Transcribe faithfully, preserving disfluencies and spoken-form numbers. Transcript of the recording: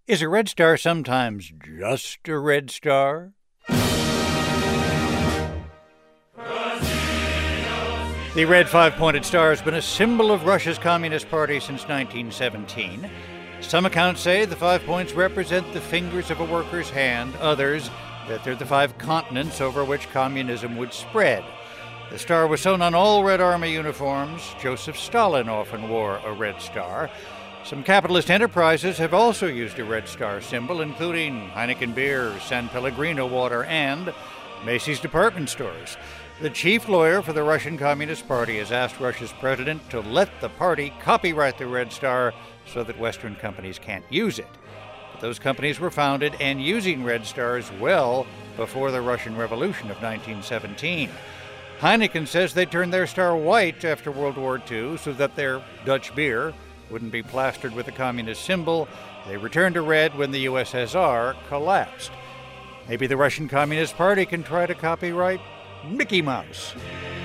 Is a red star sometimes just a red star? The red five-pointed star has been a symbol of Russia's Communist Party since nineteen seventeen. Some accounts say the five points represent the fingers of a worker's hand, others that they're the five continents over which communism would spread. The star was sewn on all Red Army uniforms. Joseph Stalin often wore a red star. Some capitalist enterprises have also used a red star symbol, including Heineken Beer, San Pellegrino Water, and Macy's department stores. The chief lawyer for the Russian Communist Party has asked Russia's president to let the party copyright the red star so that Western companies can't use it. But those companies were founded and using red stars well before the Russian Revolution of nineteen seventeen. Heineken says they turned their star white after World War Two so that their Dutch beer wouldn't be plastered with the communist symbol. They returned to red when the U S S R collapsed. Maybe the Russian Communist Party can try to copyright Mickey Mouse.